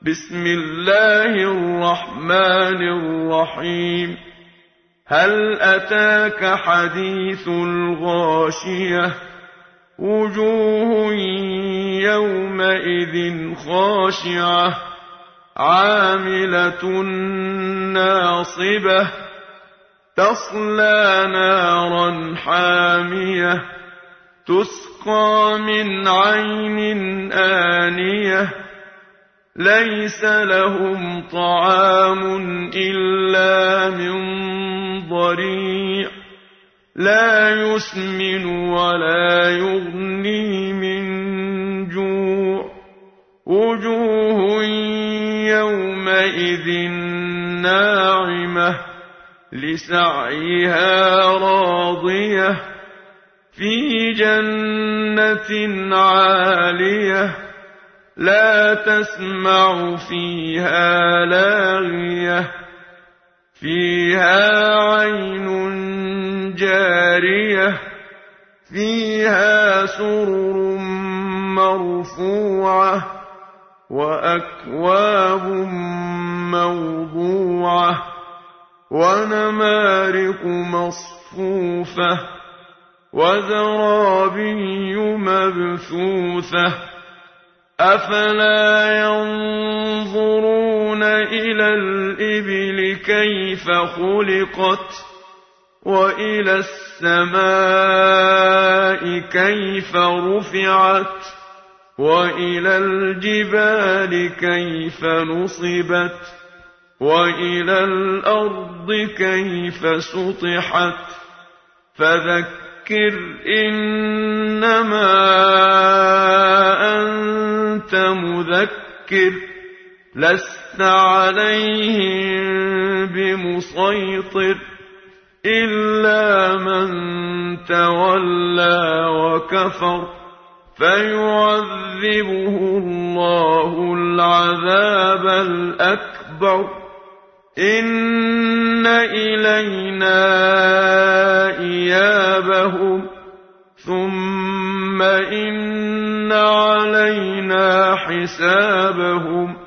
بسم الله الرحمن الرحيم. هل أتاك حديث الغاشية؟ وجوه يومئذ خاشعة عاملة ناصبة تصلى نارا حامية تسقى من عين آنية ليس لهم طعام إلا من ضريع لا يسمن ولا يغني من جوع وجوه يومئذ ناعمة لسعيها راضية في جنة عالية لا تسمع فيها لاغية فيها عين جارية فيها سرر مرفوعة وأكواب موضوعة ونمارق مصفوفة وزرابي مبثوثة أفلا ينظرون إلى الإبل كيف خلقت وإلى السماء كيف رفعت وإلى الجبال كيف نصبت وإلى الأرض كيف سطحت فذكر إنما أنت مذكر لست عليهم بمسيطر إلا من تولى وكفر فيعذبه الله العذاب الأكبر إن إلينا إيابهم ثم إن علينا حسابهم